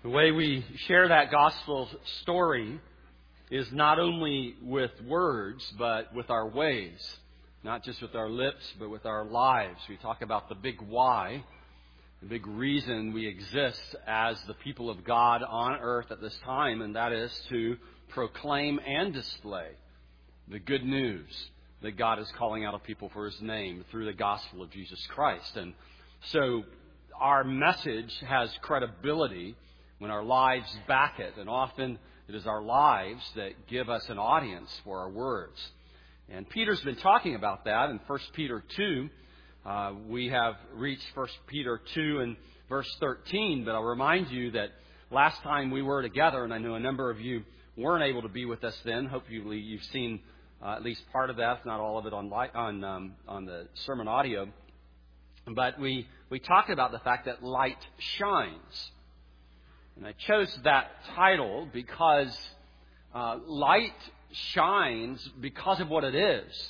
The way we share that gospel story is not only with words, but with our ways. Not just with our lips, but with our lives. We talk about the big why, the big reason we exist as the people of God on earth at this time, and that is to proclaim and display the good news that God is calling out of people for His name through the gospel of Jesus Christ. And so our message has credibility when our lives back it, and often it is our lives that give us an audience for our words. And Peter's been talking about that in 1 Peter 2. We have reached 1 Peter 2 and verse 13, but I'll remind you that last time we were together, and I know a number of you weren't able to be with us then. Hopefully you've seen at least part of that, if not all of it, on the sermon audio. But we talked about the fact that light shines. And I chose that title because light shines because of what it is.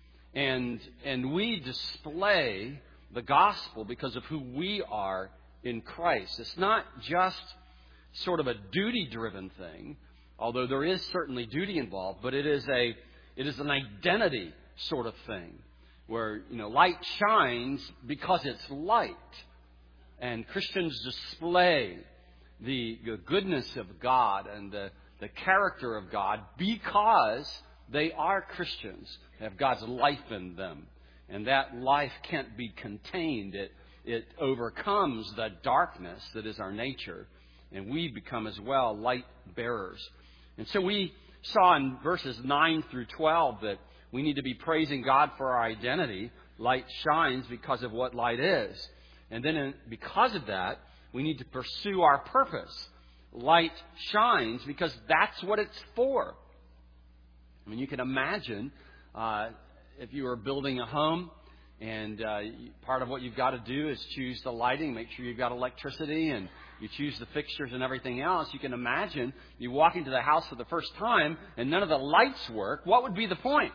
And we display the gospel because of who we are in Christ. It's not just sort of a duty-driven thing, although there is certainly duty involved, but it is an identity sort of thing where, light shines because it's light. And Christians display the goodness of God and the character of God because they are Christians. They have God's life in them. And that life can't be contained. It overcomes the darkness that is our nature. And we become as well light bearers. And so we saw in verses 9 through 12 that we need to be praising God for our identity. Light shines because of what light is. And then because of that, we need to pursue our purpose. Light shines because that's what it's for. I mean, you can imagine if you were building a home and part of what you've got to do is choose the lighting, make sure you've got electricity, and you choose the fixtures and everything else. You can imagine you walk into the house for the first time and none of the lights work. What would be the point?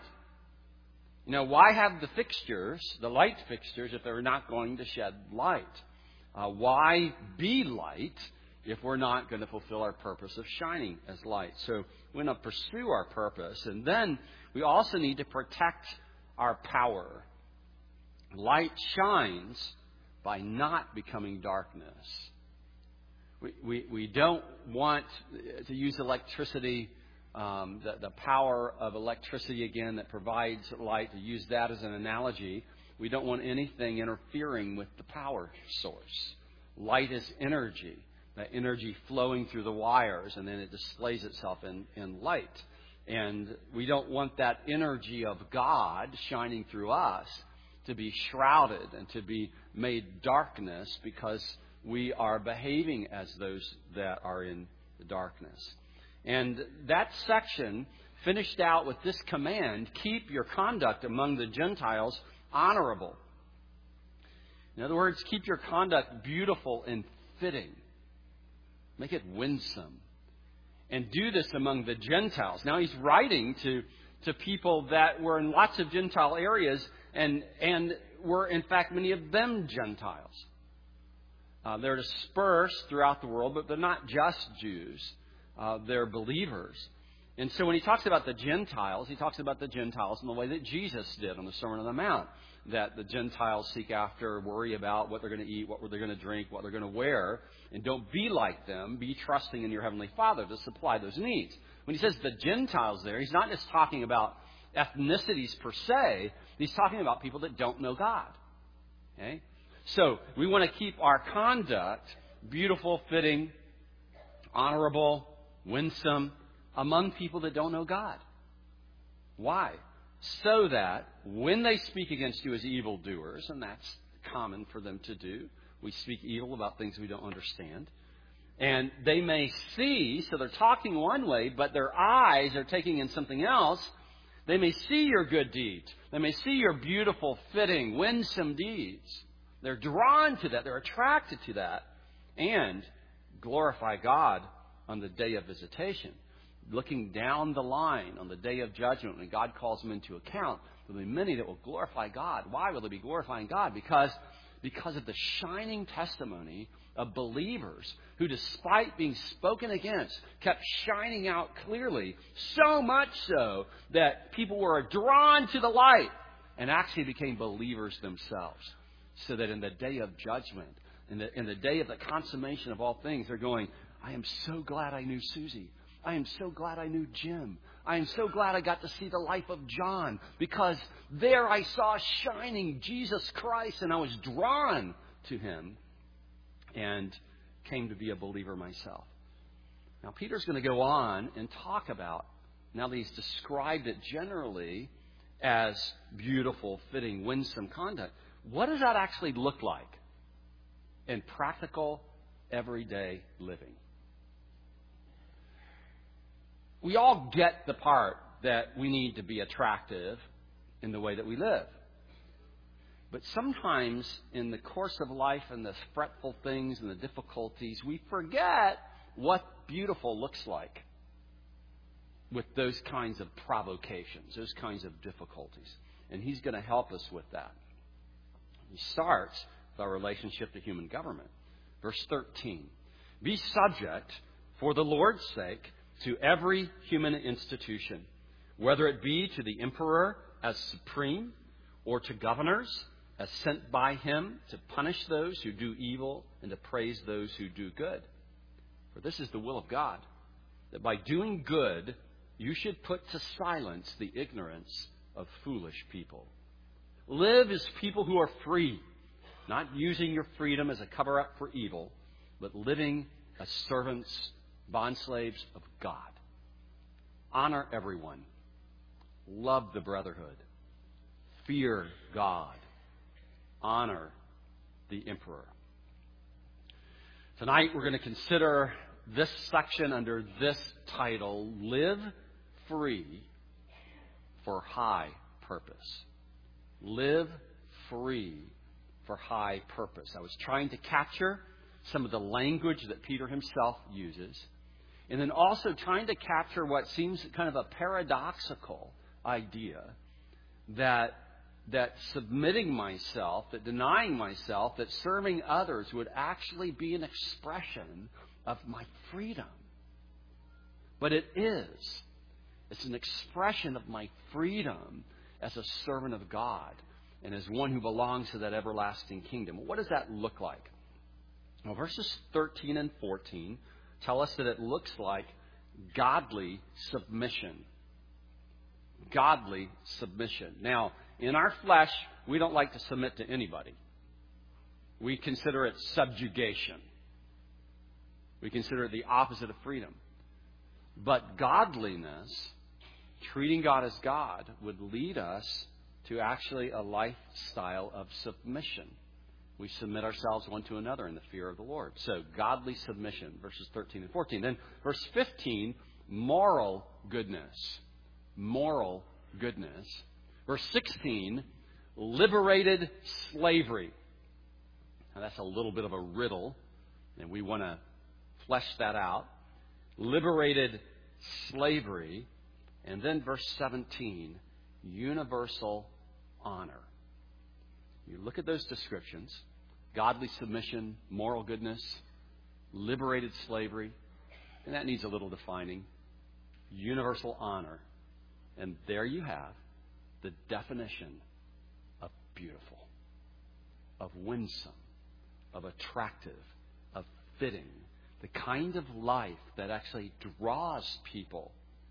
Why have the fixtures, the light fixtures, if they're not going to shed light? Why be light if we're not going to fulfill our purpose of shining as light? So we're going to pursue our purpose. And then we also need to protect our power. Light shines by not becoming darkness. We don't want to use electricity, the power of electricity, again, that provides light, to use that as an analogy. We don't want anything interfering with the power source. Light is energy, that energy flowing through the wires, and then it displays itself in light. And we don't want that energy of God shining through us to be shrouded and to be made darkness because we are behaving as those that are in the darkness. And that section finished out with this command: keep your conduct among the Gentiles honorable. In other words, keep your conduct beautiful and fitting. Make it winsome. And do this among the Gentiles. Now he's writing to people that were in lots of Gentile areas and were in fact many of them Gentiles. They're dispersed throughout the world, but they're not just Jews. They're believers. And so when he talks about the Gentiles, he talks about the Gentiles in the way that Jesus did on the Sermon on the Mount. That the Gentiles seek after, worry about what they're going to eat, what they're going to drink, what they're going to wear. And don't be like them. Be trusting in your Heavenly Father to supply those needs. When he says the Gentiles there, he's not just talking about ethnicities per se. He's talking about people that don't know God. Okay? So we want to keep our conduct beautiful, fitting, honorable, winsome among people that don't know God. Why? So that when they speak against you as evildoers, and that's common for them to do, we speak evil about things we don't understand, and they may see, so they're talking one way, but their eyes are taking in something else. They may see your good deeds. They may see your beautiful, fitting, winsome deeds. They're drawn to that. They're attracted to that. And glorify God on the day of visitation. Looking down the line on the day of judgment, when God calls them into account, there will be many that will glorify God. Why will they be glorifying God? Because because of the shining testimony of believers who, despite being spoken against, kept shining out clearly, so much so that people were drawn to the light and actually became believers themselves. So that in the day of judgment, in the day of the consummation of all things, they're going, I am so glad I knew Susie. I am so glad I knew Jim. I am so glad I got to see the life of John, because there I saw shining Jesus Christ, and I was drawn to him and came to be a believer myself. Now, Peter's going to go on and talk about, now that he's described it generally as beautiful, fitting, winsome conduct, what does that actually look like in practical, everyday living? We all get the part that we need to be attractive in the way that we live. But sometimes in the course of life and the fretful things and the difficulties, we forget what beautiful looks like with those kinds of provocations, those kinds of difficulties. And he's going to help us with that. He starts with our relationship to human government. Verse 13, be subject for the Lord's sake to every human institution, whether it be to the emperor as supreme, or to governors as sent by him to punish those who do evil and to praise those who do good. For this is the will of God, that by doing good you should put to silence the ignorance of foolish people. Live as people who are free, not using your freedom as a cover-up for evil, but living as servants, bondslaves of God. Honor everyone. Love the brotherhood. Fear God. Honor the emperor. Tonight we're going to consider this section under this title, Live Free for High Purpose. Live free for high purpose. I was trying to capture some of the language that Peter himself uses, and then also trying to capture what seems kind of a paradoxical idea that submitting myself, that denying myself, that serving others would actually be an expression of my freedom. But it is. It's an expression of my freedom as a servant of God and as one who belongs to that everlasting kingdom. What does that look like? Well, verses 13 and 14 tell us that it looks like godly submission. Godly submission. Now, in our flesh, we don't like to submit to anybody. We consider it subjugation. We consider it the opposite of freedom. But godliness, treating God as God, would lead us to actually a lifestyle of submission. We submit ourselves one to another in the fear of the Lord. So, godly submission, verses 13 and 14. Then, verse 15, moral goodness. Moral goodness. Verse 16, liberated slavery. Now, that's a little bit of a riddle, and we want to flesh that out. Liberated slavery. And then verse 17, universal honor. You look at those descriptions, godly submission, moral goodness, liberated slavery, and that needs a little defining. Universal honor. And there you have the definition of beautiful, of winsome, of attractive, of fitting, the kind of life that actually draws people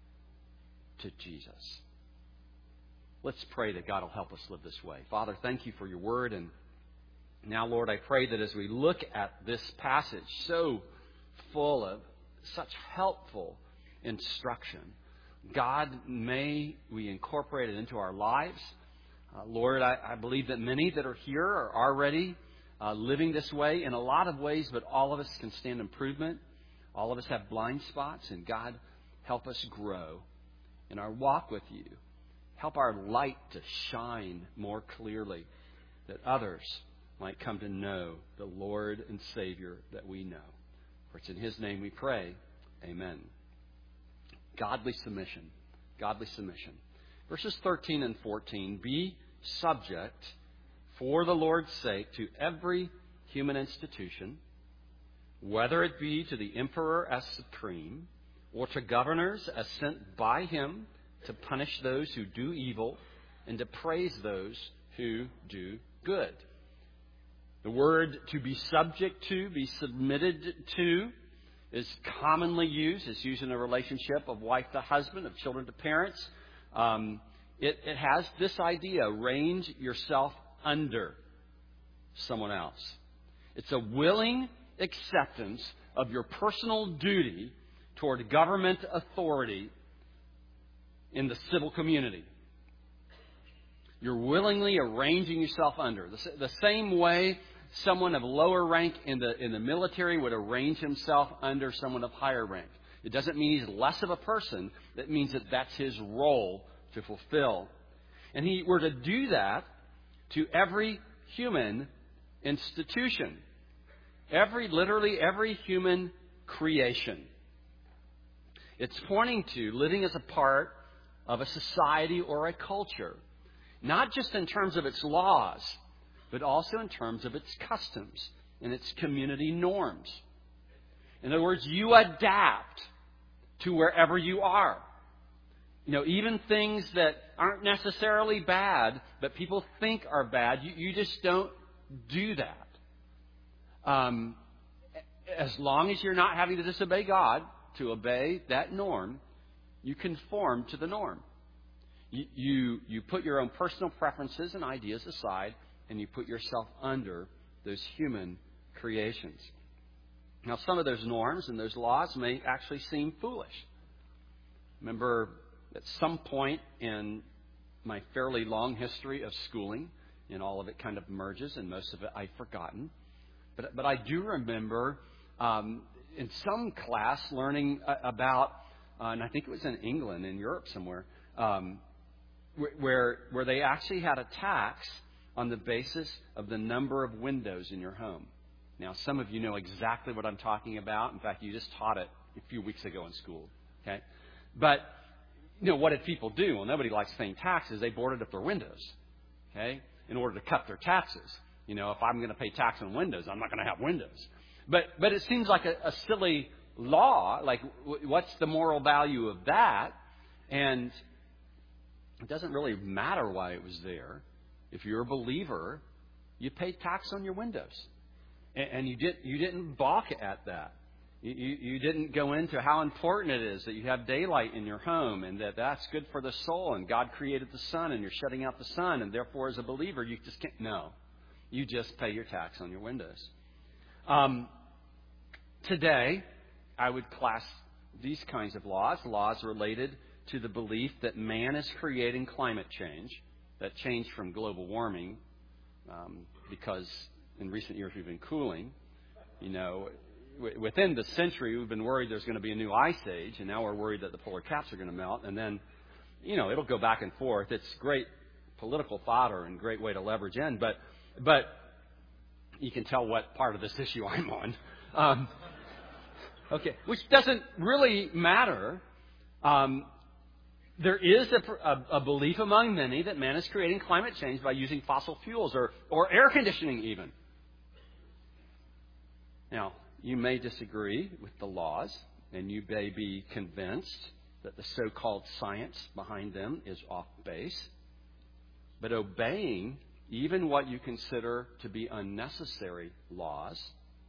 to Jesus. Let's pray that God will help us live this way. Father, thank you for your word. And now, Lord, I pray that as we look at this passage, so full of such helpful instruction, God, may we incorporate it into our lives. Lord, I believe that many that are here are already living this way in a lot of ways, but all of us can stand improvement. All of us have blind spots, and God, help us grow in our walk with you. Help our light to shine more clearly, that others might come to know the Lord and Savior that we know. For it's in His name we pray. Amen. Godly submission. Godly submission. Verses 13 and 14. Be subject for the Lord's sake to every human institution, whether it be to the emperor as supreme, or to governors as sent by him to punish those who do evil and to praise those who do good. The word to be subject to, be submitted to, is commonly used. It's used in a relationship of wife to husband, of children to parents. It has this idea, range yourself under someone else. It's a willing acceptance of your personal duty toward government authority in the civil community. You're willingly arranging yourself under. The same way someone of lower rank in the military would arrange himself under someone of higher rank. It doesn't mean he's less of a person. That means that that's his role to fulfill. And he were to do that to every human institution. Literally every human creation. It's pointing to living as a part of a society or a culture. Not just in terms of its laws, but also in terms of its customs and its community norms. In other words, you adapt to wherever you are. Even things that aren't necessarily bad, but people think are bad, you just don't do that. As long as you're not having to disobey God to obey that norm, you conform to the norm. You put your own personal preferences and ideas aside, and you put yourself under those human creations. Now, some of those norms and those laws may actually seem foolish. Remember, at some point in my fairly long history of schooling, and all of it kind of merges, and most of it I've forgotten. But I do remember in some class learning about, and I think it was in England, in Europe somewhere, where they actually had a tax on the basis of the number of windows in your home. Now, some of you know exactly what I'm talking about. In fact, you just taught it a few weeks ago in school. Okay, but what did people do? Well, nobody likes paying taxes. They boarded up their windows. Okay, in order to cut their taxes. If I'm going to pay tax on windows, I'm not going to have windows. But it seems like a silly law. Like, what's the moral value of that? And it doesn't really matter why it was there. If you're a believer, you pay tax on your windows. And you didn't balk at that. You didn't go into how important it is that you have daylight in your home and that's good for the soul and God created the sun and you're shutting out the sun and therefore as a believer you just can't. No. You just pay your tax on your windows. Today, I would class these kinds of laws related to the belief that man is creating climate change, that change from global warming, because in recent years we've been cooling. Within the century we've been worried there's going to be a new ice age, and now we're worried that the polar caps are going to melt, and then, it'll go back and forth. It's great political fodder and great way to leverage in, but you can tell what part of this issue I'm on. Okay, which doesn't really matter. There is a belief among many that man is creating climate change by using fossil fuels or air conditioning even. Now, you may disagree with the laws, and you may be convinced that the so-called science behind them is off base. But obeying even what you consider to be unnecessary laws,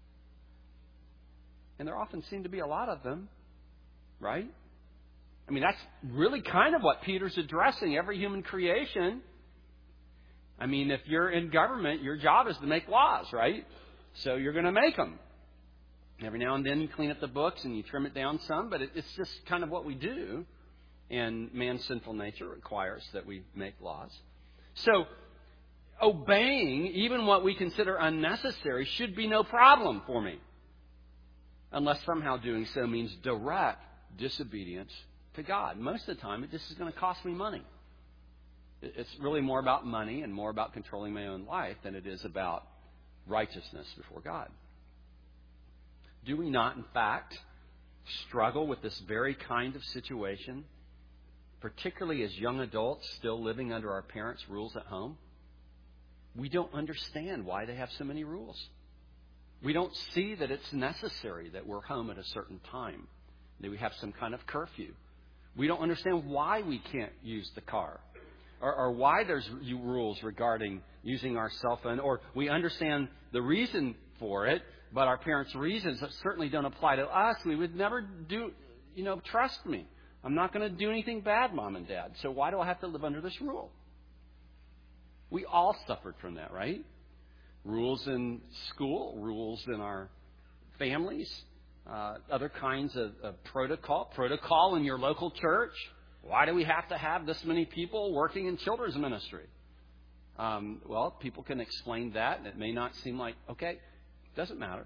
and there often seem to be a lot of them, right? I mean, that's really kind of what Peter's addressing, every human creation. I mean, if you're in government, your job is to make laws, right? So you're going to make them. Every now and then you clean up the books and you trim it down some, but it's just kind of what we do. And man's sinful nature requires that we make laws. So obeying even what we consider unnecessary should be no problem for me. Unless somehow doing so means direct disobedience to God. Most of the time, it just is going to cost me money. It's really more about money and more about controlling my own life than it is about righteousness before God. Do we not, in fact, struggle with this very kind of situation, particularly as young adults still living under our parents' rules at home? we don't understand why they have so many rules. We don't see that it's necessary that we're home at a certain time, that we have some kind of curfew. We don't understand why we can't use the car, or why there's rules regarding using our cell phone, or we understand the reason for it, but our parents' reasons that certainly don't apply to us. We would never do, trust me. I'm not going to do anything bad, Mom and Dad. So why do I have to live under this rule? We all suffered from that, right? Rules in school, rules in our families, other kinds of protocol in your local church. Why do we have to have this many people working in children's ministry? Well, people can explain that, and it may not seem like, okay, doesn't matter.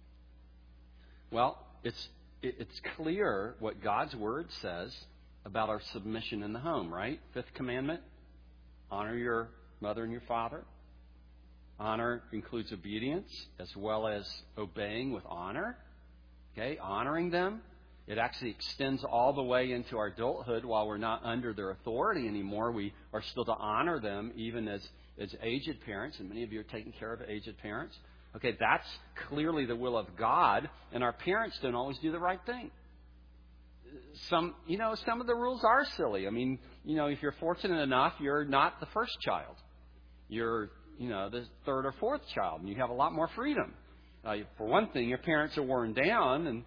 Well, it's clear what God's Word says about our submission in the home, right? Fifth commandment, honor your mother and your father. Honor includes obedience as well as obeying with honor. Okay, honoring them. It actually extends all the way into our adulthood. While we're not under their authority anymore, we are still to honor them even as aged parents, and many of you are taking care of aged parents. Okay, that's clearly the will of God, and our parents don't always do the right thing. Some of the rules are silly. I mean, if you're fortunate enough, you're not the first child. You're, the third or fourth child, and you have a lot more freedom. For one thing, your parents are worn down,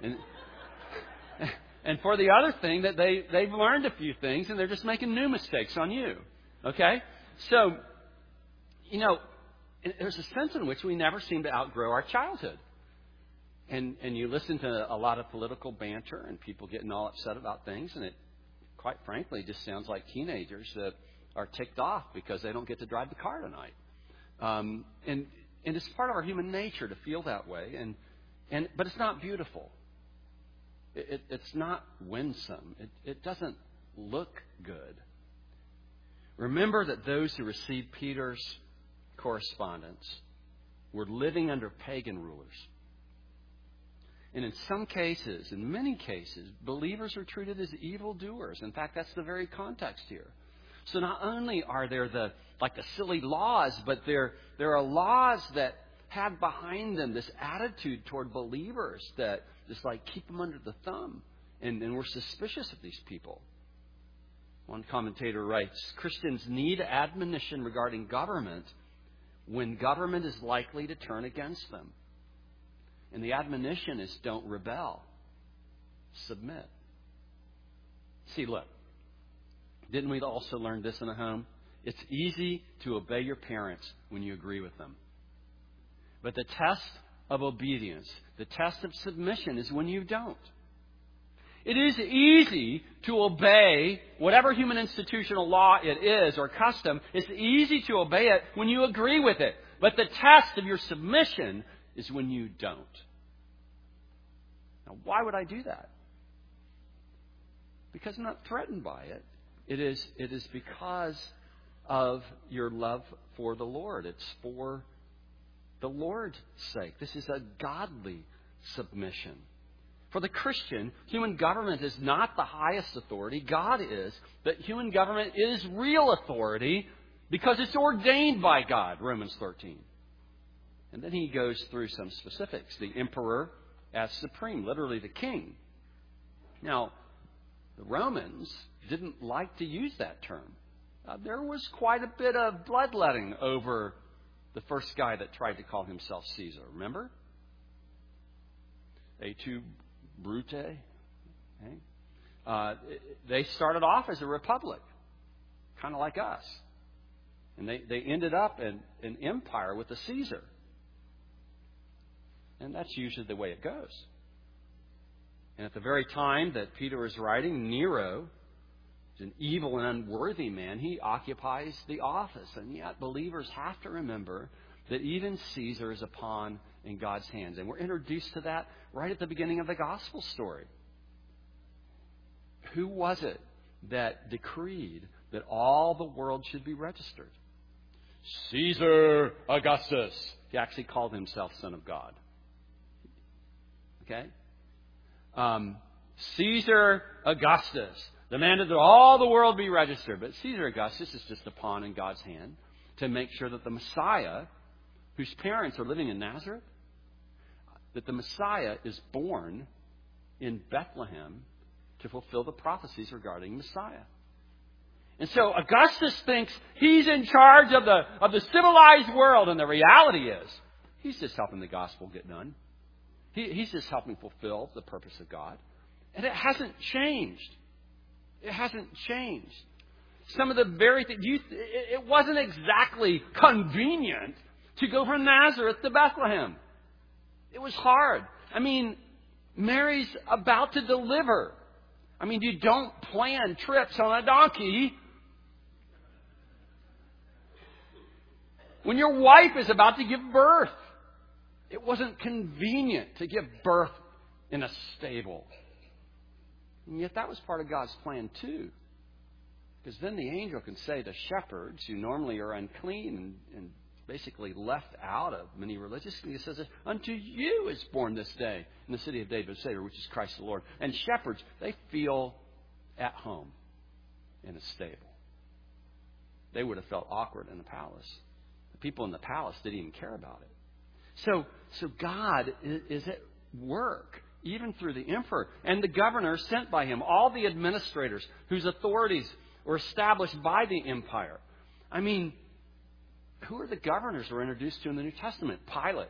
and for the other thing, that they've learned a few things, and they're just making new mistakes on you. Okay? So, there's a sense in which we never seem to outgrow our childhood. And you listen to a lot of political banter and people getting all upset about things, and it, quite frankly, just sounds like teenagers that are ticked off because they don't get to drive the car tonight. And it's part of our human nature to feel that way, but it's not beautiful. It's not winsome. It doesn't look good. Remember that those who received Peter's correspondence were living under pagan rulers. And in some cases, in many cases, believers are treated as evildoers. In fact, that's the very context here. So not only are there the silly laws, but there are laws that have behind them this attitude toward believers that just keep them under the thumb. And we're suspicious of these people. One commentator writes, Christians need admonition regarding government when government is likely to turn against them. And the admonition is don't rebel. Submit. See, look. Didn't we also learn this in a home? It's easy to obey your parents when you agree with them. But the test of obedience, the test of submission is when you don't. It is easy to obey whatever human institutional law it is or custom. It's easy to obey it when you agree with it. But the test of your submission is when you don't. Now, why would I do that? Because I'm not threatened by it. It is because of your love for the Lord. It's for the Lord's sake. This is a godly submission. For the Christian, human government is not the highest authority. God is. But human government is real authority because it's ordained by God, Romans 13. And then he goes through some specifics. The emperor as supreme, literally the king. Now, the Romans didn't like to use that term. There was quite a bit of bloodletting over the first guy that tried to call himself Caesar. Remember? Et tu, Brute. Okay. They started off as a republic, kind of like us. And they ended up in an empire with a Caesar. And that's usually the way it goes. And at the very time that Peter is writing, Nero is an evil and unworthy man. He occupies the office. And yet believers have to remember that even Caesar is a pawn in God's hands. And we're introduced to that right at the beginning of the gospel story. Who was it that decreed that all the world should be registered? Caesar Augustus. He actually called himself Son of God. Okay? Caesar Augustus demanded that all the world be registered. But Caesar Augustus is just a pawn in God's hand. to make sure that the Messiah, whose parents are living in Nazareth, that the Messiah is born in Bethlehem to fulfill the prophecies regarding Messiah. And so Augustus thinks he's in charge of the civilized world, and the reality is he's just helping the gospel get done. He's just helping fulfill the purpose of God. And it hasn't changed. It hasn't changed. Some of the very things, it wasn't exactly convenient to go from Nazareth to Bethlehem. It was hard. I mean, Mary's about to deliver. I mean, you don't plan trips on a donkey when your wife is about to give birth. It wasn't convenient to give birth in a stable. And yet that was part of God's plan too. Because then the angel can say to shepherds who normally are unclean and basically left out of many religious things, he says, unto you is born this day in the city of David a Savior, which is Christ the Lord. And shepherds, they feel at home in a stable. They would have felt awkward in the palace. The people in the palace didn't even care about it. So God is at work, even through the emperor and the governor sent by him, all the administrators whose authorities were established by the empire. I mean, who are the governors we're introduced to in the New Testament? Pilate.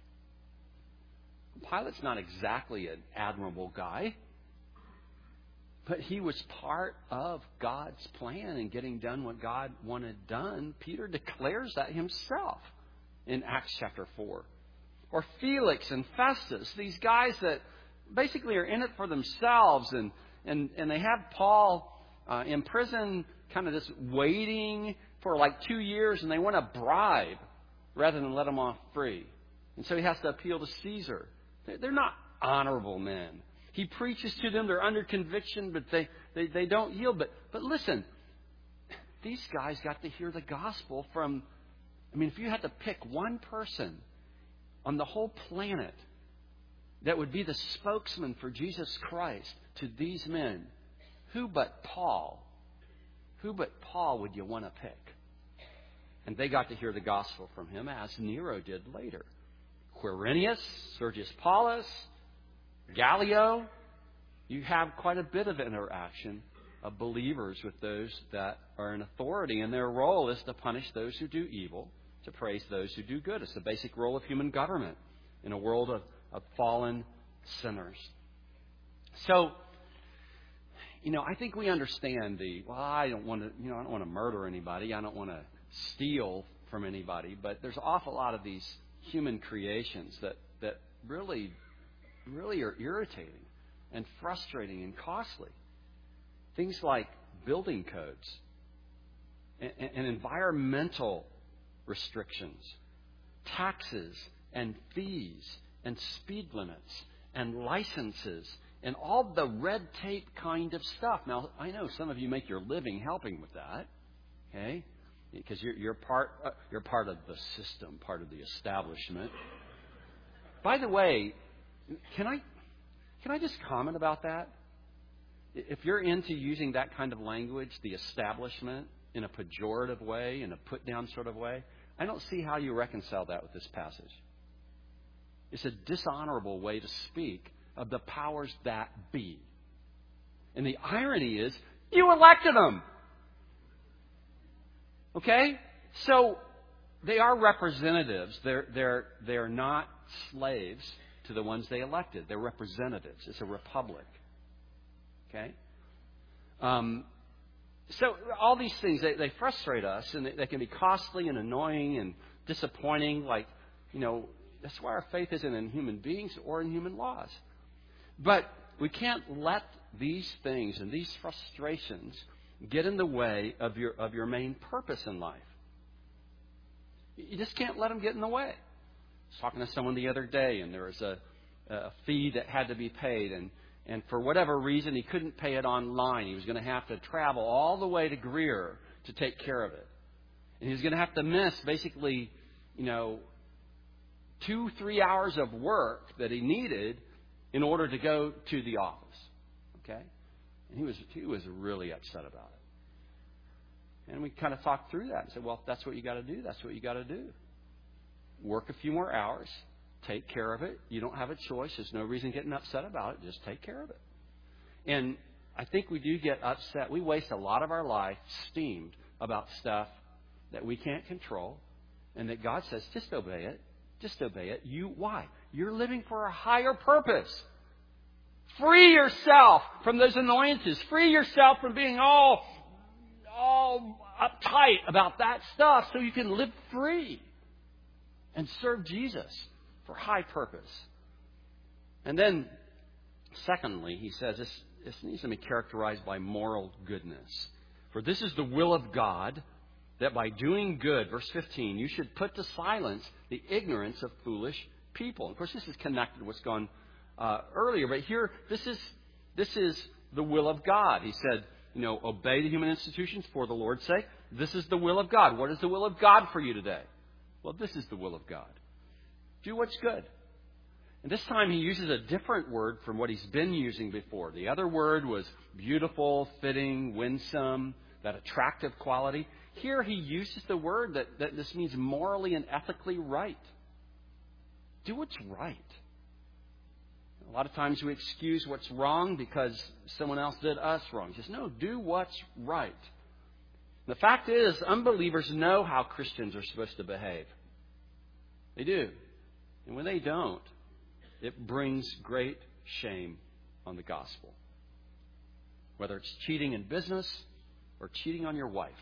Pilate's not exactly an admirable guy, but he was part of God's plan in getting done what God wanted done. Peter declares that himself in Acts chapter 4. Or Felix and Festus, these guys that basically are in it for themselves, and they have Paul in prison, kind of just waiting for like 2 years, and they want a bribe rather than let him off free. And so he has to appeal to Caesar. They're not honorable men. He preaches to them. They're under conviction, but they don't yield. But listen, these guys got to hear the gospel from, I mean, if you had to pick one person on the whole planet that would be the spokesman for Jesus Christ to these men, who but Paul would you want to pick? And they got to hear the gospel from him, as Nero did later. Quirinius, Sergius Paulus, Gallio. You have quite a bit of interaction of believers with those that are in authority, and their role is to punish those who do evil, to praise those who do good. It's the basic role of human government in a world of fallen sinners. So, I think we understand I don't want to murder anybody. I don't want to steal from anybody. But there's an awful lot of these human creations that really are irritating and frustrating and costly. Things like building codes and environmental restrictions, taxes and fees and speed limits and licenses and all the red tape kind of stuff. Now, I know some of you make your living helping with that, okay? Because you're part of the system, part of the establishment. By the way, can I just comment about that? If you're into using that kind of language, the establishment, in a pejorative way, in a put-down sort of way, I don't see how you reconcile that with this passage. It's a dishonorable way to speak of the powers that be. And the irony is, you elected them. Okay? So they are representatives. They're not slaves to the ones they elected. They're representatives. It's a republic. Okay? So all these things, they frustrate us, and they can be costly and annoying and disappointing. That's why our faith isn't in human beings or in human laws. But we can't let these things and these frustrations get in the way of your main purpose in life. You just can't let them get in the way. I was talking to someone the other day, and there was a fee that had to be paid, and for whatever reason, he couldn't pay it online. He was going to have to travel all the way to Greer to take care of it. And he was going to have to miss basically, 2-3 hours of work that he needed in order to go to the office. Okay? And he was really upset about And we kind of talked through that and said, well, if that's what you got to do, that's what you got to do. Work a few more hours. Take care of it. You don't have a choice. There's no reason getting upset about it. Just take care of it. And I think we do get upset. We waste a lot of our life steamed about stuff that we can't control, and that God says, just obey it. Just obey it. Why? You're living for a higher purpose. Free yourself from those annoyances. Free yourself from being all uptight about that stuff so you can live free and serve Jesus for high purpose. And then, secondly, he says this needs to be characterized by moral goodness. For this is the will of God, that by doing good, verse 15, you should put to silence the ignorance of foolish people. Of course, this is connected to what's gone earlier, but here, this is the will of God. He said, obey the human institutions for the Lord's sake. This is the will of God. What is the will of God for you today? Well, this is the will of God. Do what's good. And this time he uses a different word from what he's been using before. The other word was beautiful, fitting, winsome, that attractive quality. Here he uses the word that this means morally and ethically right. Do what's right. A lot of times we excuse what's wrong because someone else did us wrong. He says, no, do what's right. The fact is, unbelievers know how Christians are supposed to behave. They do. And when they don't, it brings great shame on the gospel. Whether it's cheating in business or cheating on your wife,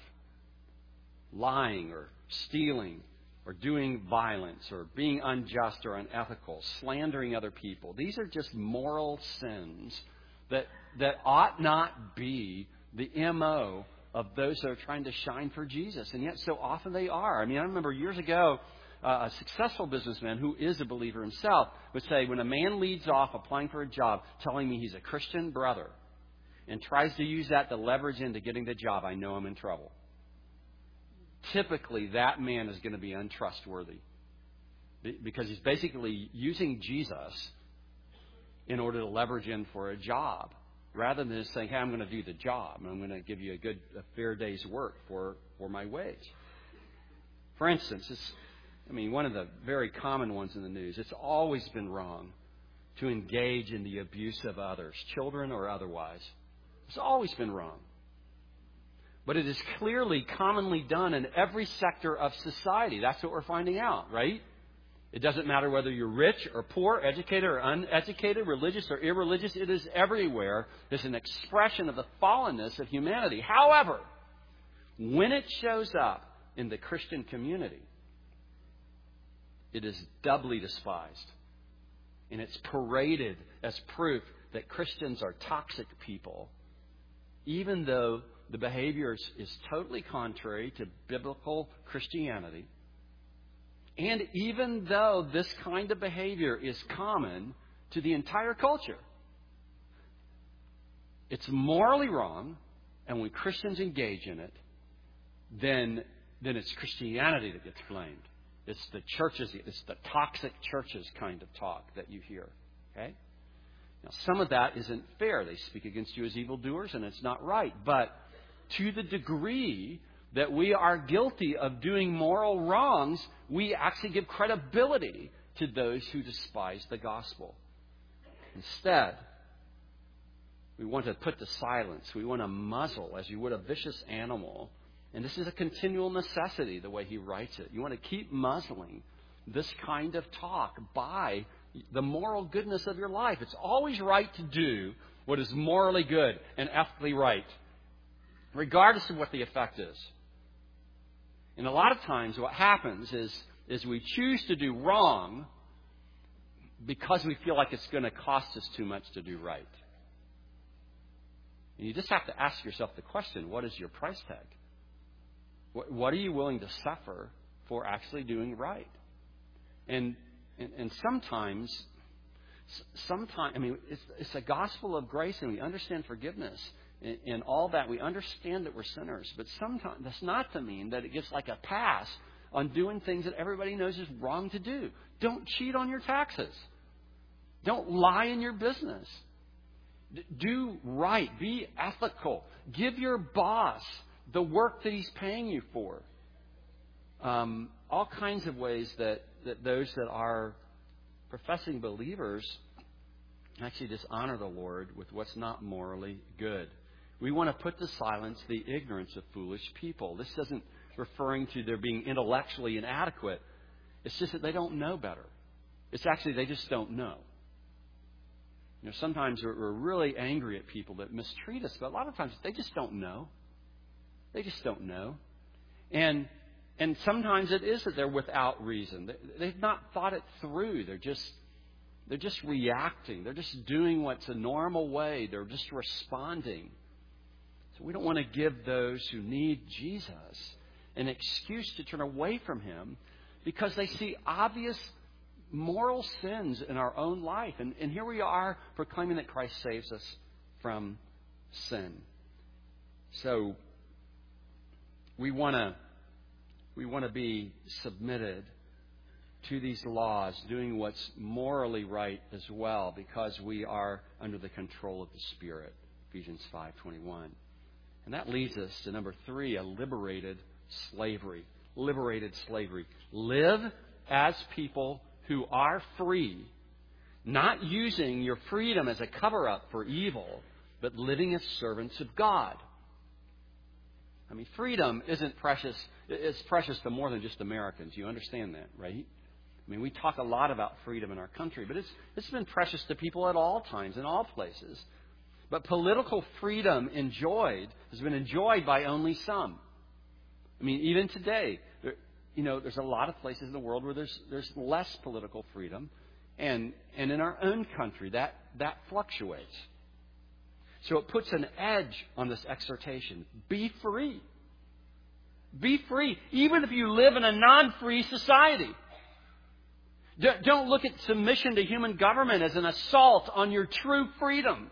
lying or stealing or doing violence or being unjust or unethical, slandering other people. These are just moral sins that ought not be the MO of those that are trying to shine for Jesus. And yet so often they are. I mean, I remember years ago, a successful businessman who is a believer himself would say, when a man leads off applying for a job, telling me he's a Christian brother, and tries to use that to leverage into getting the job, I know I'm in trouble. Typically, that man is going to be untrustworthy because he's basically using Jesus in order to leverage in for a job, rather than just saying, hey, I'm going to do the job, and I'm going to give you a fair day's work for my wage. For instance, one of the very common ones in the news, it's always been wrong to engage in the abuse of others, children or otherwise. It's always been wrong. But it is clearly commonly done in every sector of society. That's what we're finding out, right? It doesn't matter whether you're rich or poor, educated or uneducated, religious or irreligious. It is everywhere. It's an expression of the fallenness of humanity. However, when it shows up in the Christian community, it is doubly despised. And it's paraded as proof that Christians are toxic people, even though the behavior is totally contrary to biblical Christianity. And even though this kind of behavior is common to the entire culture, it's morally wrong, and when Christians engage in it, then it's Christianity that gets blamed. It's the churches, it's the toxic churches kind of talk that you hear. Okay? Now, some of that isn't fair. They speak against you as evildoers, and it's not right. But to the degree that we are guilty of doing moral wrongs, we actually give credibility to those who despise the gospel. Instead, we want to put to silence. We want to muzzle, as you would a vicious animal. And this is a continual necessity, the way he writes it. You want to keep muzzling this kind of talk by the moral goodness of your life. It's always right to do what is morally good and ethically right, regardless of what the effect is. And a lot of times what happens is we choose to do wrong because we feel like it's going to cost us too much to do right. And you just have to ask yourself the question, what is your price tag? What are you willing to suffer for actually doing right? And sometimes, it's a gospel of grace, and we understand forgiveness and all that. We understand that we're sinners, but sometimes that's not to mean that it gets like a pass on doing things that everybody knows is wrong to do. Don't cheat on your taxes. Don't lie in your business. Do right. Be ethical. Give your boss the work that He's paying you for. All kinds of ways that those that are professing believers actually dishonor the Lord with what's not morally good. We want to put to silence the ignorance of foolish people. This isn't referring to their being intellectually inadequate. It's just that they don't know better. It's actually they just don't know. Sometimes we're really angry at people that mistreat us, but a lot of times they just don't know. They just don't know. And sometimes it is that they're without reason. They've not thought it through. They're just reacting. They're just doing what's a normal way. They're just responding. So we don't want to give those who need Jesus an excuse to turn away from Him because they see obvious moral sins in our own life. And here we are proclaiming that Christ saves us from sin. So we want to be submitted to these laws, doing what's morally right as well, because we are under the control of the Spirit. Ephesians 5:21. And that leads us to number 3, a liberated slavery. Liberated slavery. Live as people who are free, not using your freedom as a cover-up for evil, but living as servants of God. I mean, freedom isn't precious. It's precious to more than just Americans. You understand that, right? I mean, we talk a lot about freedom in our country, but it's been precious to people at all times, in all places. But political freedom has been enjoyed by only some. I mean, even today, there's a lot of places in the world where there's less political freedom. And in our own country, that fluctuates. So it puts an edge on this exhortation. Be free. Be free, even if you live in a non-free society. Don't look at submission to human government as an assault on your true freedom.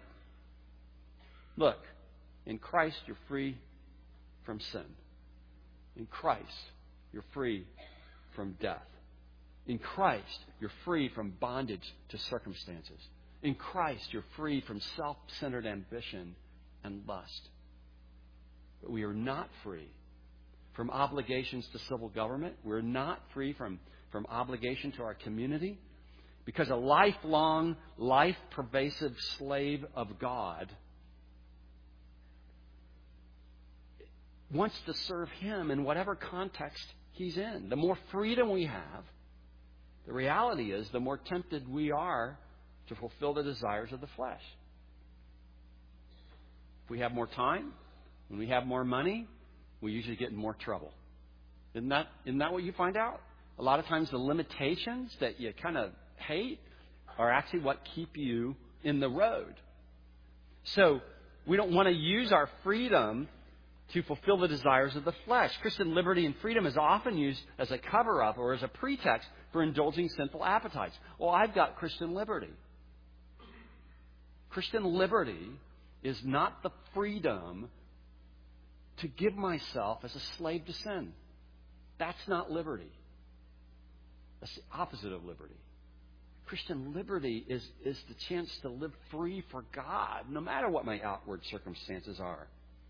Look, in Christ you're free from sin. In Christ you're free from death. In Christ you're free from bondage to circumstances. In Christ you're free from self-centered ambition and lust. But we are not free from obligations to civil government. We're not free from obligation to our community, because a lifelong, life-pervasive slave of God wants to serve Him in whatever context He's in. The more freedom we have, the reality is the more tempted we are to fulfill the desires of the flesh. If we have more time, when we have more money, we usually get in more trouble. Isn't that what you find out? A lot of times the limitations that you kind of hate are actually what keep you in the road. So we don't want to use our freedom to fulfill the desires of the flesh. Christian liberty and freedom is often used as a cover-up or as a pretext for indulging sinful appetites. Well, I've got Christian liberty. Christian liberty is not the freedom to give myself as a slave to sin. That's not liberty. That's the opposite of liberty. Christian liberty is the chance to live free for God, no matter what my outward circumstances are.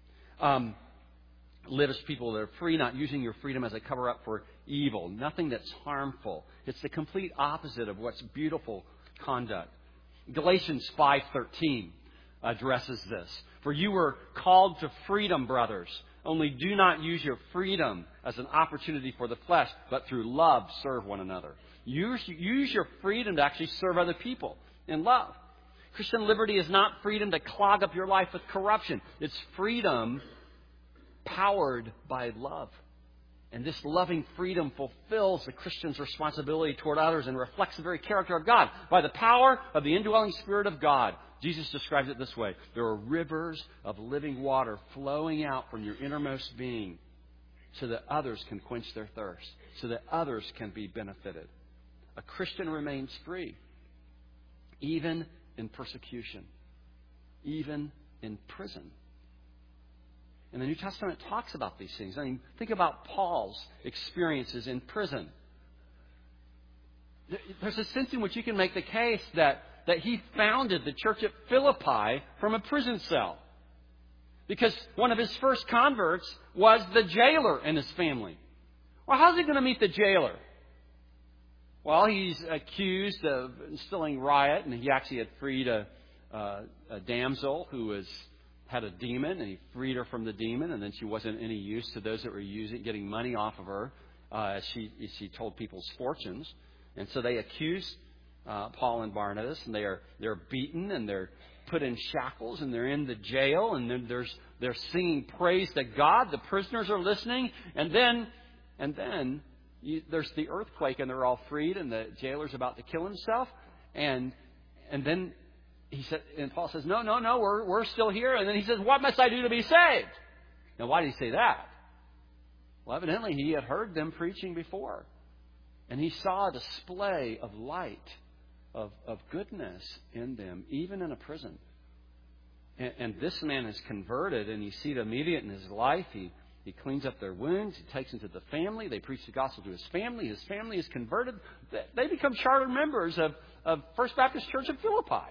Live as people that are free, not using your freedom as a cover-up for evil. Nothing that's harmful. It's the complete opposite of what's beautiful conduct. Galatians 5:13 addresses this. For you were called to freedom, brothers. Only do not use your freedom as an opportunity for the flesh, but through love serve one another. Use your freedom to actually serve other people in love. Christian liberty is not freedom to clog up your life with corruption. It's freedom powered by love. And this loving freedom fulfills the Christian's responsibility toward others and reflects the very character of God. By the power of the indwelling Spirit of God, Jesus describes it this way. There are rivers of living water flowing out from your innermost being so that others can quench their thirst, so that others can be benefited. A Christian remains free, even in persecution, even in prison. And the New Testament talks about these things. I mean, think about Paul's experiences in prison. There's a sense in which you can make the case that he founded the church at Philippi from a prison cell. Because one of his first converts was the jailer and his family. Well, how's he going to meet the jailer? Well, he's accused of instilling riot, and he actually had freed a damsel who had a demon, and he freed her from the demon, and then she wasn't any use to those that were getting money off of her as she told people's fortunes. And so they accused Paul and Barnabas, and they're beaten, and they're put in shackles, and they're in the jail, and then they're singing praise to God. The prisoners are listening, and then there's the earthquake, and they're all freed, and the jailer's about to kill himself, and then he said, and Paul says, no, we're still here. And then he says, what must I do to be saved? Now, why did he say that? Well, evidently he had heard them preaching before, and he saw a display of light, of goodness in them, even in a prison. And this man is converted, and you see it immediate in his life. He cleans up their wounds. He takes them to the family. They preach the gospel to his family. His family is converted. They become charter members of First Baptist Church of Philippi.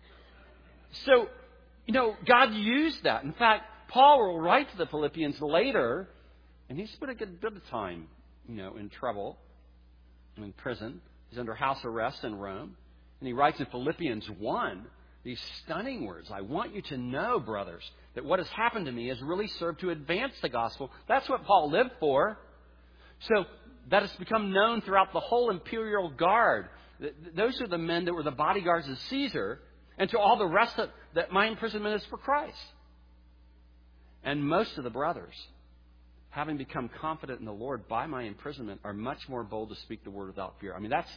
So, God used that. In fact, Paul will write to the Philippians later, and he's put a good bit of time, in trouble, in prison. He's under house arrest in Rome. And he writes in Philippians 1 these stunning words. I want you to know, brothers, that what has happened to me has really served to advance the gospel. That's what Paul lived for. So that has become known throughout the whole imperial guard. Those are the men that were the bodyguards of Caesar, and to all the rest that my imprisonment is for Christ. And most of the brothers, having become confident in the Lord by my imprisonment, are much more bold to speak the word without fear. I mean, that's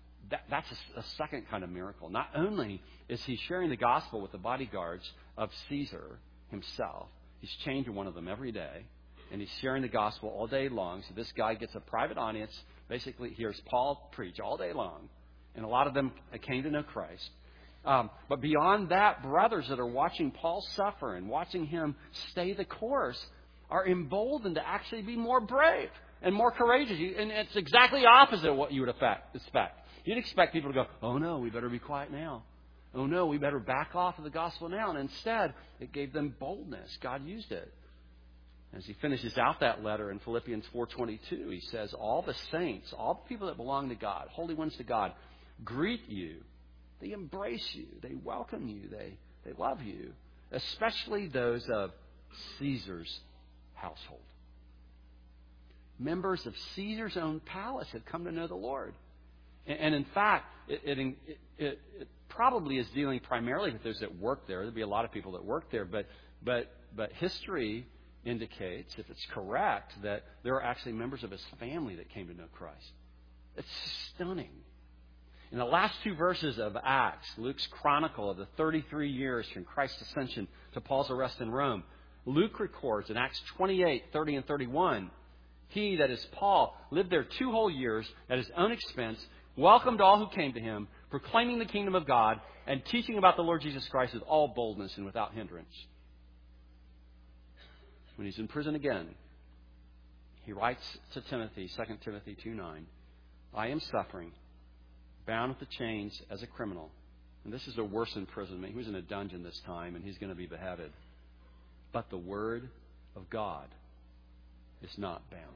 a second kind of miracle. Not only is he sharing the gospel with the bodyguards of Caesar himself, he's chained to one of them every day, and he's sharing the gospel all day long. So this guy gets a private audience, basically hears Paul preach all day long, and a lot of them came to know Christ. But beyond that, brothers that are watching Paul suffer and watching him stay the course are emboldened to actually be more brave and more courageous. And it's exactly opposite of what you would expect. You'd expect people to go, oh no, we better be quiet now. Oh no, we better back off of the gospel now. And instead, it gave them boldness. God used it. As he finishes out that letter in Philippians 4:22, he says, all the saints, all the people that belong to God, holy ones to God, greet you. They embrace you. They welcome you. They love you, especially those of Caesar's household. Members of Caesar's own palace had come to know the Lord. And in fact, it probably is dealing primarily with those that work there. There'll be a lot of people that work there, but history indicates, if it's correct, that there are actually members of his family that came to know Christ. It's stunning. In the last two verses of Acts, Luke's chronicle of the 33 years from Christ's ascension to Paul's arrest in Rome, Luke records in Acts 28:30 and 31, he, that is Paul, lived there 2 whole years at his own expense, welcomed all who came to him, proclaiming the kingdom of God and teaching about the Lord Jesus Christ with all boldness and without hindrance. When he's in prison again, he writes to Timothy, 2 Timothy 2:9, I am suffering, bound with the chains as a criminal. And this is a worse imprisonment. He was in a dungeon this time, and he's going to be beheaded. But the word of God is not bound.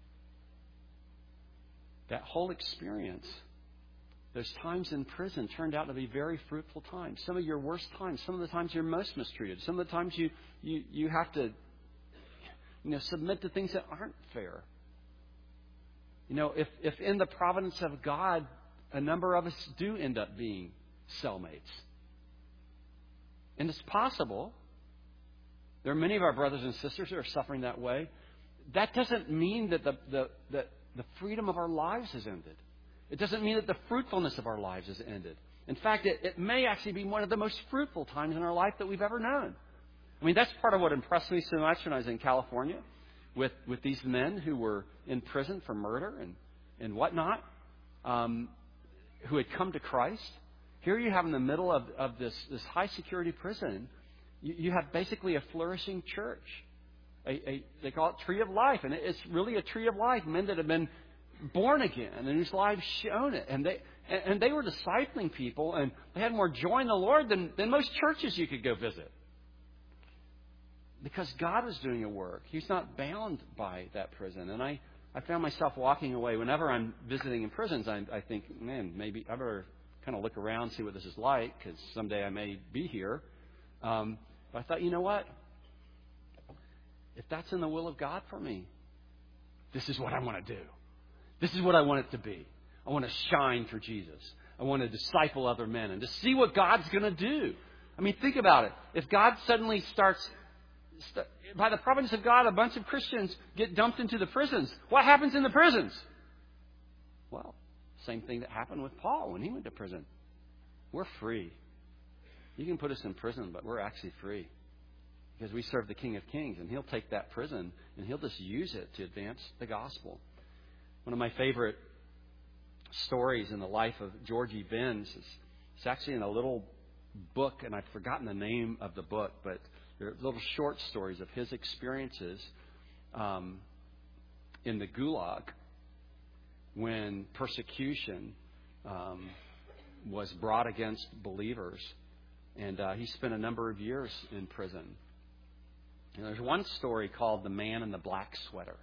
That whole experience, those times in prison, turned out to be very fruitful times. Some of your worst times, some of the times you're most mistreated, some of the times you have to submit to things that aren't fair. If in the providence of God, a number of us do end up being cellmates. And it's possible. There are many of our brothers and sisters who are suffering that way. That doesn't mean that the freedom of our lives has ended. It doesn't mean that the fruitfulness of our lives has ended. In fact, it may actually be one of the most fruitful times in our life that we've ever known. I mean, that's part of what impressed me so much when I was in California with these men who were in prison for murder and whatnot, who had come to Christ. Here you have in the middle of this high security prison, you have basically a flourishing church. They call it Tree of Life, and it's really a tree of life. Men that have been born again and whose lives shown it, and they were discipling people, and they had more joy in the Lord than most churches you could go visit. because God was doing a work. He's not bound by that prison. And I found myself walking away. Whenever I'm visiting in prisons, I think, man, maybe I better kind of look around, see what this is like, because someday I may be here. But I thought, you know what? If that's in the will of God for me, this is what I want to do. This is what I want it to be. I want to shine for Jesus. I want to disciple other men and to see what God's going to do. I mean, think about it. If God suddenly starts, by the providence of God, a bunch of Christians get dumped into the prisons. What happens in the prisons? Well, same thing that happened with Paul when he went to prison. We're free. You can put us in prison, but we're actually free. Because we serve the King of Kings, and He'll take that prison and He'll just use it to advance the gospel. One of my favorite stories in the life of Georgie Benz is it's actually in a little book, and I've forgotten the name of the book, but they're little short stories of his experiences in the Gulag when persecution was brought against believers. And he spent a number of years in prison. And there's one story called The Man in the Black Sweater.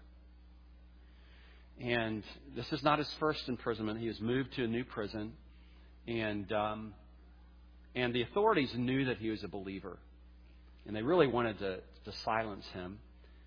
And this is not his first imprisonment. He was moved to a new prison. And the authorities knew that he was a believer. And they really wanted to silence him.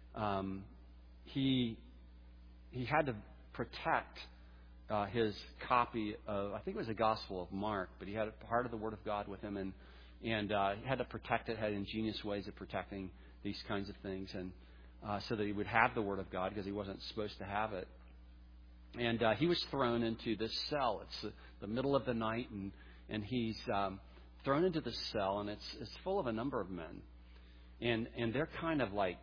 He had to protect his copy of, I think it was the Gospel of Mark, but he had a part of the Word of God with him. And he had to protect it, had ingenious ways of protecting these kinds of things, and so that he would have the Word of God because he wasn't supposed to have it. And he was thrown into this cell. It's the middle of the night, and he's thrown into this cell, and it's full of a number of men, and they're kind of like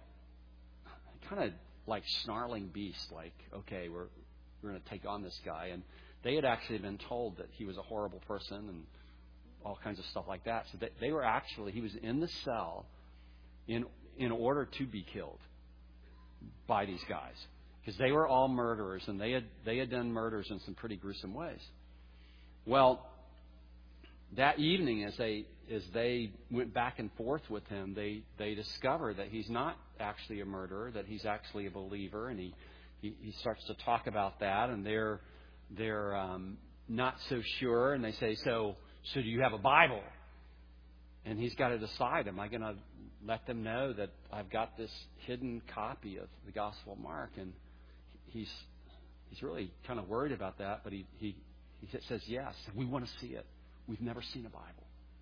snarling beasts. Like, okay, we're going to take on this guy, and they had actually been told that he was a horrible person and all kinds of stuff like that. So they were actually, he was in the cell in order to be killed by these guys, because they were all murderers, and they had done murders in some pretty gruesome ways. Well, that evening, as they went back and forth with him, they discover that he's not actually a murderer, that he's actually a believer, and he starts to talk about that, and they're not so sure, and they say, so do you have a Bible? And he's got to decide, am I going to let them know that I've got this hidden copy of the Gospel of Mark? And he's really kind of worried about that, but he says, yes, we want to see it. We've never seen a Bible.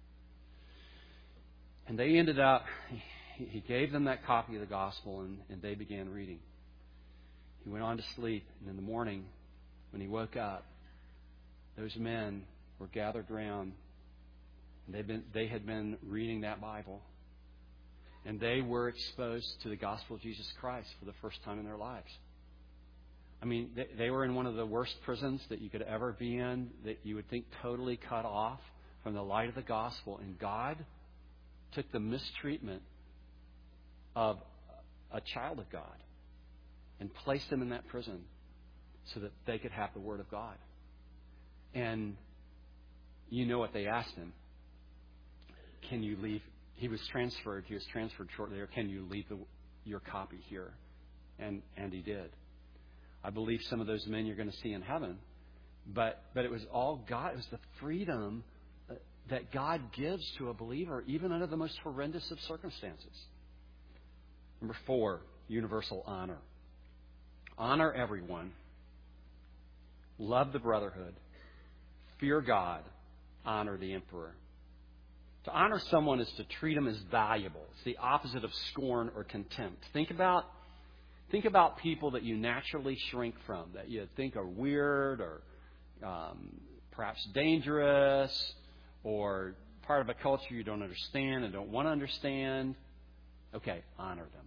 And they ended up, he gave them that copy of the Gospel, and they began reading. He went on to sleep, and in the morning, when he woke up, those men were gathered round, and they had been reading that Bible, and they were exposed to the gospel of Jesus Christ for the first time in their lives. I mean, they were in one of the worst prisons that you could ever be in, that you would think totally cut off from the light of the gospel, and God took the mistreatment of a child of God and placed them in that prison so that they could have the Word of God. And you know what they asked him? Can you leave? He was transferred shortly there. Can you leave your copy here? And he did. I believe some of those men you're going to see in heaven. But it was all God. It was the freedom that God gives to a believer, even under the most horrendous of circumstances. Number 4, universal honor. Honor everyone. Love the brotherhood. Fear God. Honor the emperor. To honor someone is to treat them as valuable. It's the opposite of scorn or contempt. Think about people that you naturally shrink from, that you think are weird or perhaps dangerous or part of a culture you don't understand and don't want to understand. Okay, honor them.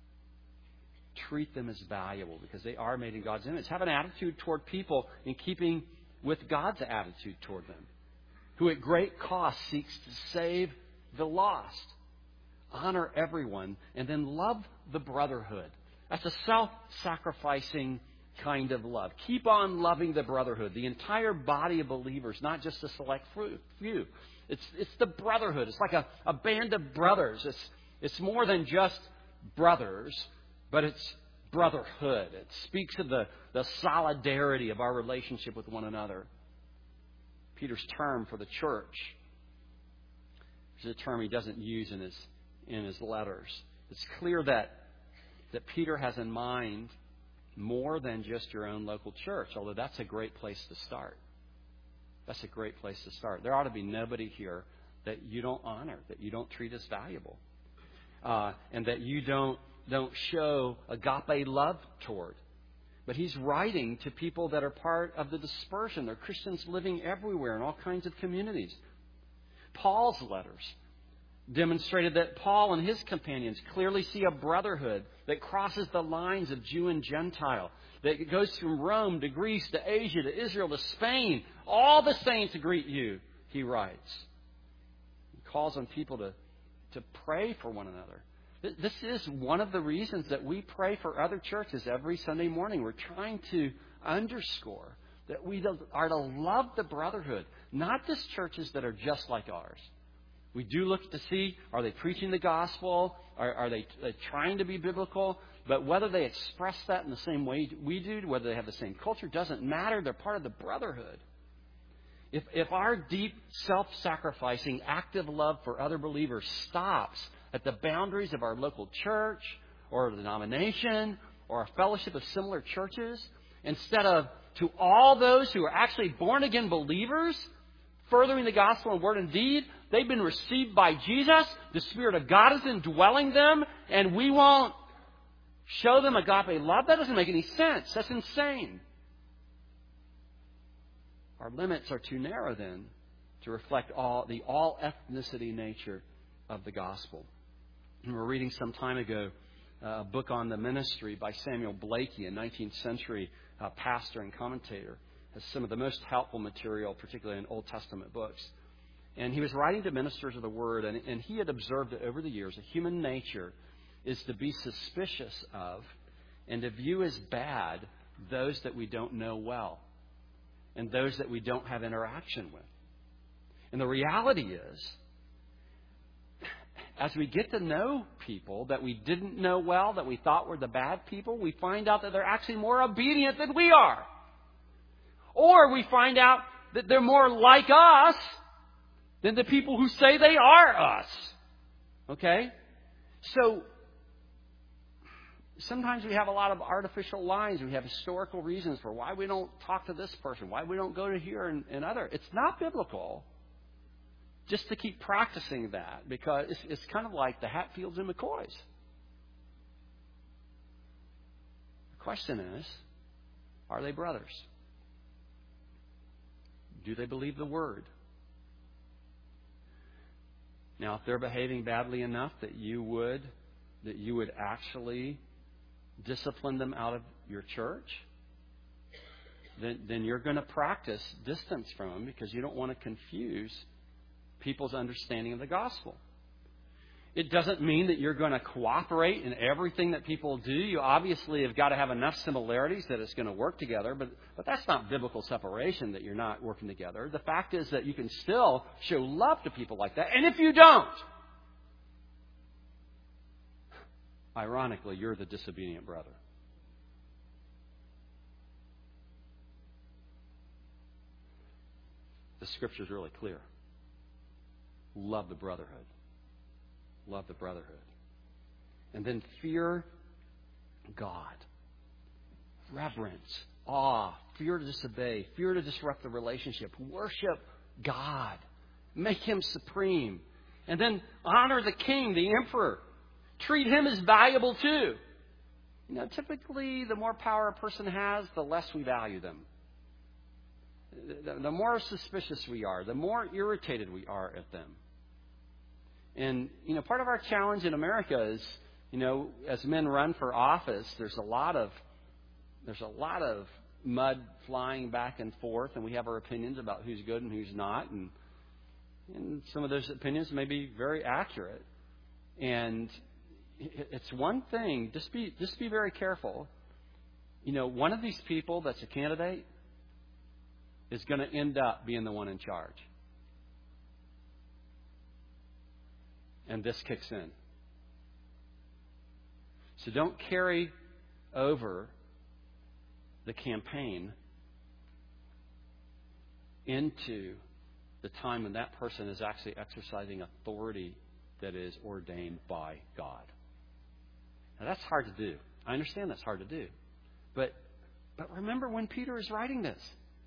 Treat them as valuable because they are made in God's image. Have an attitude toward people in keeping with God's attitude toward them, who at great cost seeks to save the lost. Honor everyone, and then love the brotherhood. That's a self-sacrificing kind of love. Keep on loving the brotherhood, the entire body of believers, not just a select few. It's the brotherhood. It's like a band of brothers. It's more than just brothers, but it's brotherhood. It speaks of the solidarity of our relationship with one another. Peter's term for the church is a term he doesn't use in his letters. It's clear that Peter has in mind more than just your own local church, although that's a great place to start. That's a great place to start. There ought to be nobody here that you don't honor, that you don't treat as valuable, and that you don't show agape love toward. But he's writing to people that are part of the dispersion. They're Christians living everywhere in all kinds of communities. Paul's letters demonstrated that Paul and his companions clearly see a brotherhood that crosses the lines of Jew and Gentile, that goes from Rome to Greece to Asia to Israel to Spain. All the saints greet you, he writes. He calls on people to pray for one another. This is one of the reasons that we pray for other churches every Sunday morning. We're trying to underscore that we are to love the brotherhood, not just churches that are just like ours. We do look to see, are they preaching the gospel? Are they trying to be biblical? But whether they express that in the same way we do, whether they have the same culture, doesn't matter. They're part of the brotherhood. If our deep, self-sacrificing, active love for other believers stops at the boundaries of our local church or denomination or a fellowship of similar churches, instead of to all those who are actually born-again believers, furthering the gospel in word and deed, they've been received by Jesus, the Spirit of God is indwelling them, and we won't show them agape love? That doesn't make any sense. That's insane. Our limits are too narrow then to reflect the all-ethnicity nature of the gospel. And we're reading some time ago a book on the ministry by Samuel Blakey, a 19th century pastor and commentator. Has some of the most helpful material, particularly in Old Testament books. And he was writing to ministers of the Word, and he had observed that over the years, that human nature is to be suspicious of and to view as bad those that we don't know well and those that we don't have interaction with. And the reality is, as we get to know people that we didn't know well, that we thought were the bad people, we find out that they're actually more obedient than we are. Or we find out that they're more like us than the people who say they are us. Okay? So, sometimes we have a lot of artificial lines. We have historical reasons for why we don't talk to this person, why we don't go to here and other. It's not biblical just to keep practicing that, because it's kind of like the Hatfields and McCoys. The question is, are they brothers? Do they believe the Word? Now, if they're behaving badly enough that you would actually discipline them out of your church, then you're going to practice distance from them because you don't want to confuse people's understanding of the gospel. It doesn't mean that you're going to cooperate in everything that people do. You obviously have got to have enough similarities that it's going to work together, but that's not biblical separation, that you're not working together. The fact is that you can still show love to people like that. And if you don't, ironically, you're the disobedient brother. The Scripture is really clear. Love the brotherhood. Love the brotherhood. And then fear God. Reverence, awe, fear to disobey, fear to disrupt the relationship. Worship God. Make Him supreme. And then honor the king, the emperor. Treat him as valuable too. You know, typically the more power a person has, the less we value them. The more suspicious we are, the more irritated we are at them. And, part of our challenge in America is, as men run for office, there's a lot of mud flying back and forth, and we have our opinions about who's good and who's not, and some of those opinions may be very accurate. And it's one thing, just be very careful. One of these people that's a candidate is going to end up being the one in charge. And this kicks in. So don't carry over the campaign into the time when that person is actually exercising authority that is ordained by God. Now, that's hard to do. I understand that's hard to do. But remember when Peter is writing this.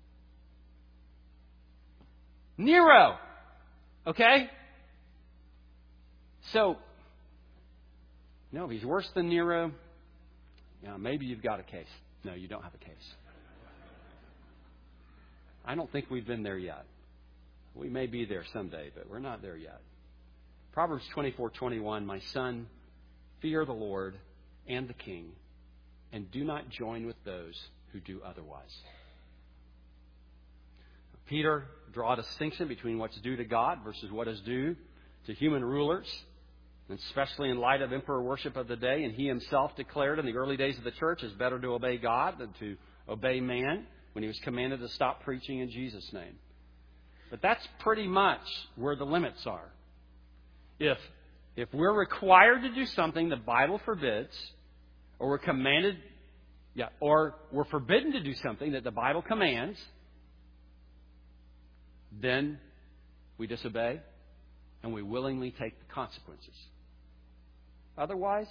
Nero! Okay? So, no, if he's worse than Nero, maybe you've got a case. No, you don't have a case. I don't think we've been there yet. We may be there someday, but we're not there yet. Proverbs 24:21, my son, fear the Lord and the king, and do not join with those who do otherwise. Peter draws a distinction between what's due to God versus what is due to human rulers, and especially in light of emperor worship of the day. And he himself declared in the early days of the church it's better to obey God than to obey man when he was commanded to stop preaching in Jesus' name. But that's pretty much where the limits are. If we're required to do something the Bible forbids, or we're commanded, or we're forbidden to do something that the Bible commands, then we disobey and we willingly take the consequences. Otherwise,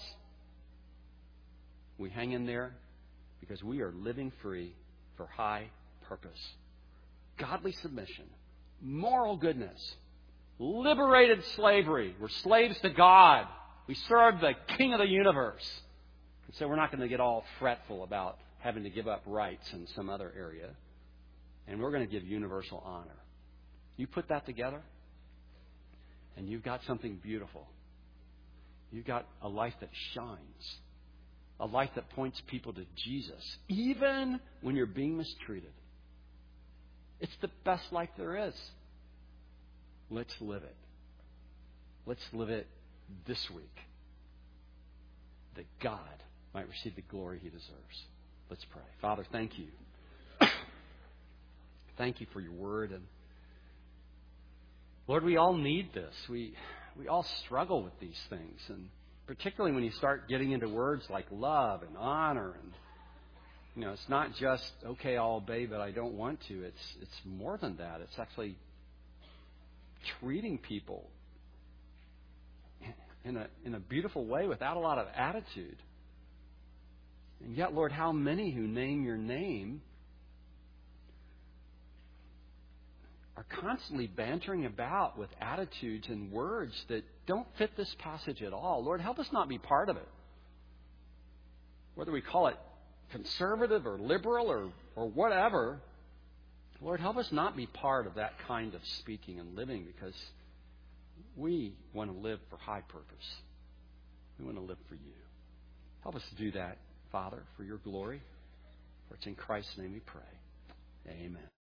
we hang in there because we are living free for high purpose. Godly submission, moral goodness, liberated slavery. We're slaves to God. We serve the King of the universe. And so we're not going to get all fretful about having to give up rights in some other area. And we're going to give universal honor. You put that together, and you've got something beautiful. You've got a life that shines. A life that points people to Jesus, even when you're being mistreated. It's the best life there is. Let's live it. Let's live it this week, that God might receive the glory He deserves. Let's pray. Father, thank you. Thank you for your word. And Lord, we all need this. We all struggle with these things. And particularly when you start getting into words like love and honor. And, it's not just, okay, I'll obey, but I don't want to. It's more than that. It's actually treating people in a beautiful way without a lot of attitude. And yet, Lord, how many who name your name are constantly bantering about with attitudes and words that don't fit this passage at all. Lord, help us not be part of it. Whether we call it conservative or liberal or whatever, Lord, help us not be part of that kind of speaking and living, because we want to live for high purpose. We want to live for you. Help us to do that, Father, for your glory. For it's in Christ's name we pray. Amen.